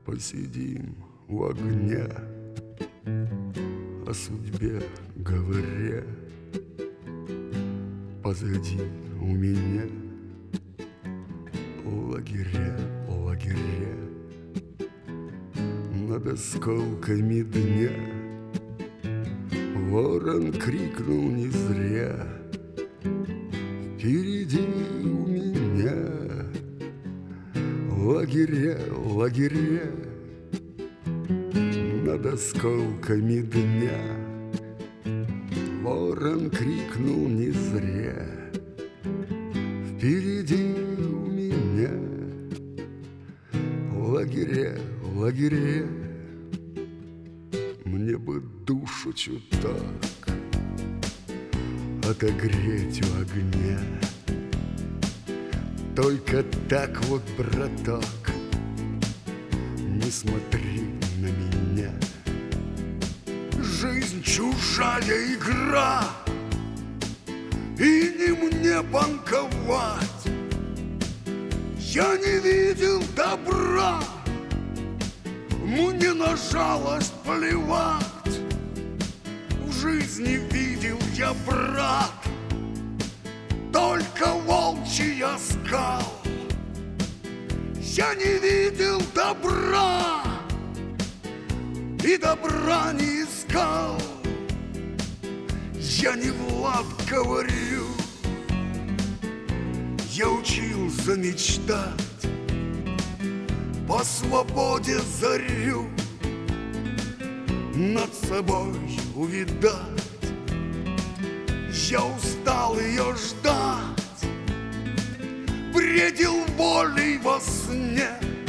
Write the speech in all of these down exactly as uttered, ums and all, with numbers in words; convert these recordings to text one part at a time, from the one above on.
Посидим у огня, о судьбе говоря. Позади у меня лагеря, лагеря. Над осколками дня ворон крикнул не зря. Впереди у меня лагеря, лагеря. Над осколками дня ворон крикнул не зря. Впереди у меня лагеря, лагеря. Мне бы душу чуток отогреть у огня. Только так вот, браток, не смотри на меня. Жизнь чужая игра, и не мне банковать. Я не видел добра, мне на жалость плевать. В жизни видел я, брат, только волчий скал. Я не видел добра и добра не искал. Я не Влад говорю, я учился мечтать, по свободе зарю над собой увидать. Я устал ее ждать, бредил волей во сне.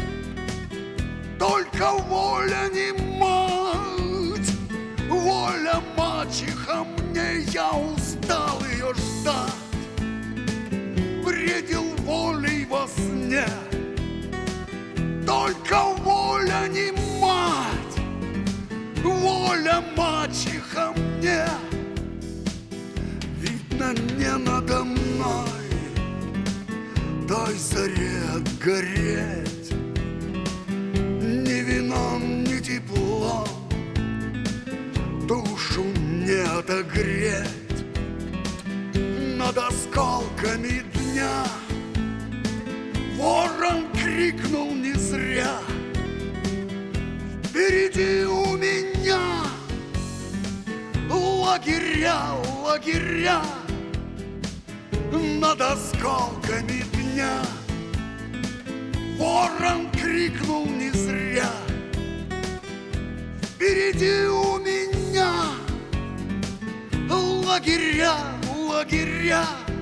Только воля не мать, воля мачеха мне. Я устал ее ждать, бредил волей во сне. Только воля не мать, воля мачеха мне. Видно, не надо мной той заре отгореть, ни вином, ни теплом душу не отогреть. Над осколками дня ворон крикнул не зря. Впереди у меня лагеря, лагеря. Над осколками дня ворон крикнул не зря. Впереди у меня лагеря, лагеря.